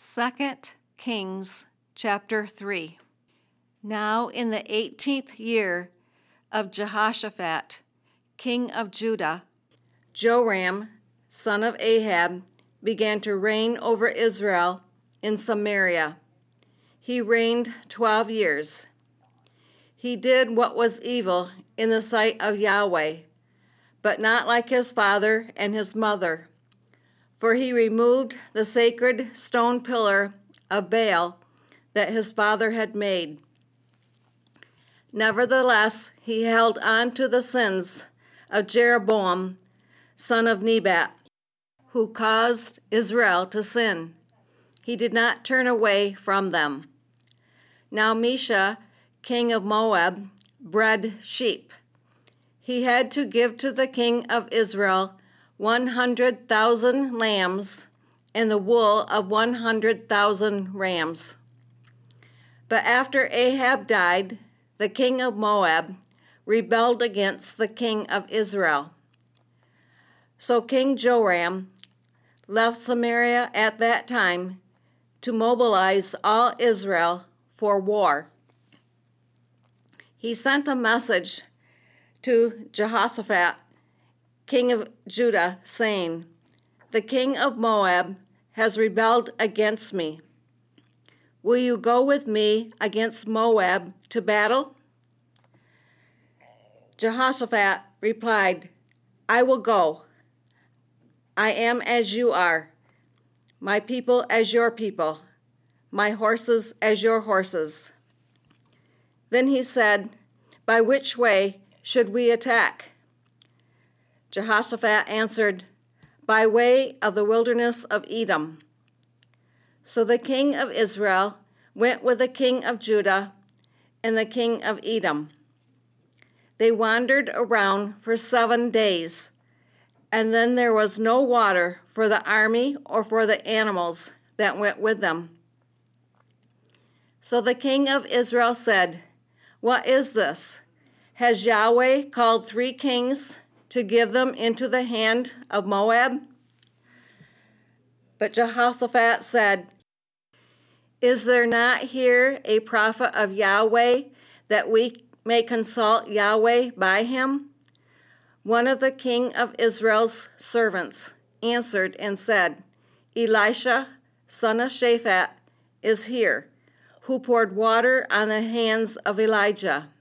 2 Kings chapter 3. Now in the 18th year of Jehoshaphat, king of Judah, Joram, son of Ahab, began to reign over Israel in Samaria. He reigned 12 years. He did what was evil in the sight of Yahweh, but not like his father and his mother. For he removed the sacred stone pillar of Baal that his father had made. Nevertheless, he held on to the sins of Jeroboam, son of Nebat, who caused Israel to sin. He did not turn away from them. Now Mesha, king of Moab, bred sheep. He had to give to the king of Israel 100,000 lambs and the wool of 100,000 rams. But after Ahab died, the king of Moab rebelled against the king of Israel. So King Joram left Samaria at that time to mobilize all Israel for war. He sent a message to Jehoshaphat, king of Judah, saying, "The king of Moab has rebelled against me. Will you go with me against Moab to battle?" Jehoshaphat replied, "I will go. I am as you are, my people as your people, my horses as your horses." Then he said, "By which way should we attack?" Jehoshaphat answered, "By way of the wilderness of Edom." So the king of Israel went with the king of Judah and the king of Edom. They wandered around for 7 days, and then there was no water for the army or for the animals that went with them. So the king of Israel said, "What is this? Has Yahweh called 3 kings to give them into the hand of Moab?" But Jehoshaphat said, "Is there not here a prophet of Yahweh that we may consult Yahweh by him?" One of the king of Israel's servants answered and said, "Elisha, son of Shaphat, is here, who poured water on the hands of Elijah."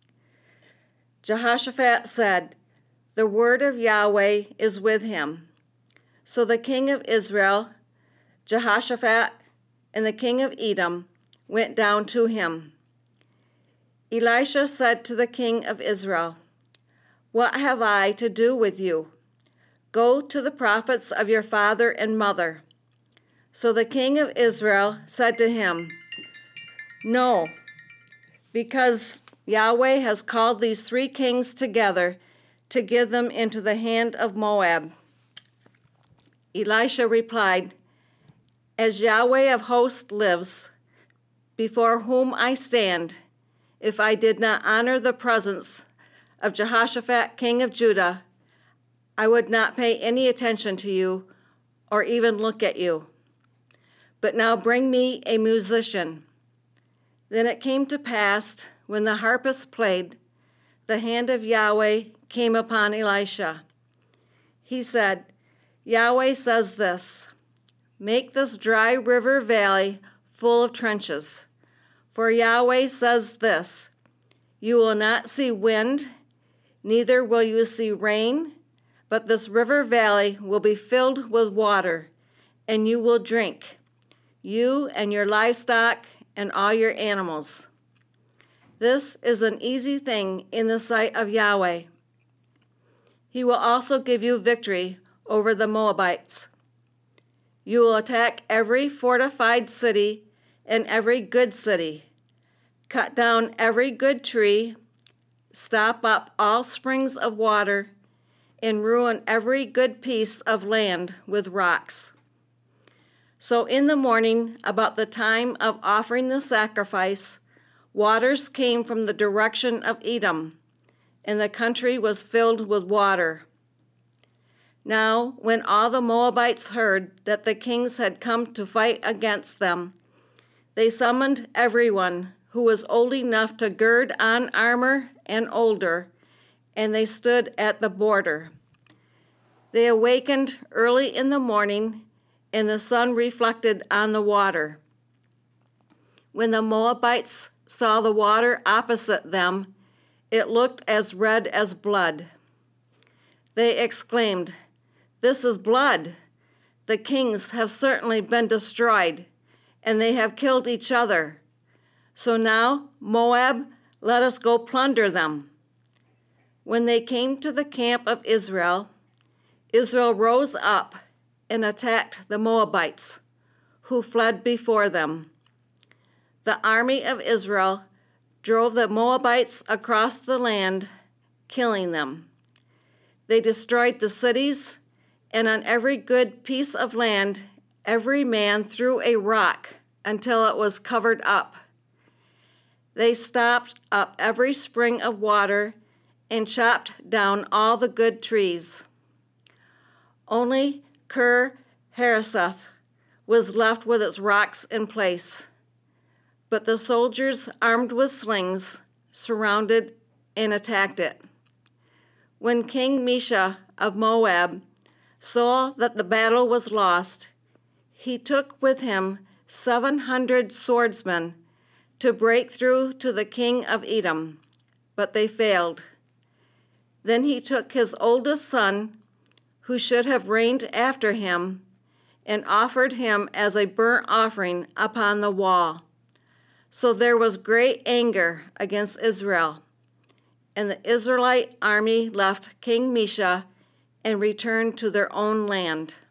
Jehoshaphat said, "The word of Yahweh is with him." So the king of Israel, Jehoshaphat, and the king of Edom went down to him. Elisha said to the king of Israel, "What have I to do with you? Go to the prophets of your father and mother." So the king of Israel said to him, "No, because Yahweh has called these 3 kings together to give them into the hand of Moab." Elisha replied, "As Yahweh of hosts lives, before whom I stand, if I did not honor the presence of Jehoshaphat, king of Judah, I would not pay any attention to you or even look at you. But now bring me a musician." Then it came to pass, when the harpists played, the hand of Yahweh came upon Elisha. He said, "Yahweh says this, make this dry river valley full of trenches. For Yahweh says this, you will not see wind, neither will you see rain, but this river valley will be filled with water, and you will drink, you and your livestock and all your animals. This is an easy thing in the sight of Yahweh. He will also give you victory over the Moabites. You will attack every fortified city and every good city, cut down every good tree, stop up all springs of water, and ruin every good piece of land with rocks." So in the morning, about the time of offering the sacrifice, waters came from the direction of Edom, and the country was filled with water. Now, when all the Moabites heard that the kings had come to fight against them, they summoned everyone who was old enough to gird on armor and older, and they stood at the border. They awakened early in the morning, and the sun reflected on the water. When the Moabites saw the water opposite them, it looked as red as blood. They exclaimed, "This is blood. The kings have certainly been destroyed, and they have killed each other. So now, Moab, let us go plunder them." When they came to the camp of Israel, Israel rose up and attacked the Moabites, who fled before them. The army of Israel drove the Moabites across the land, killing them. They destroyed the cities, and on every good piece of land, every man threw a rock until it was covered up. They stopped up every spring of water and chopped down all the good trees. Only Kir Hareseth was left with its rocks in place. But the soldiers, armed with slings, surrounded and attacked it. When King Mesha of Moab saw that the battle was lost, he took with him 700 swordsmen to break through to the king of Edom, but they failed. Then he took his oldest son, who should have reigned after him, and offered him as a burnt offering upon the wall. So there was great anger against Israel, and the Israelite army left King Mesha and returned to their own land.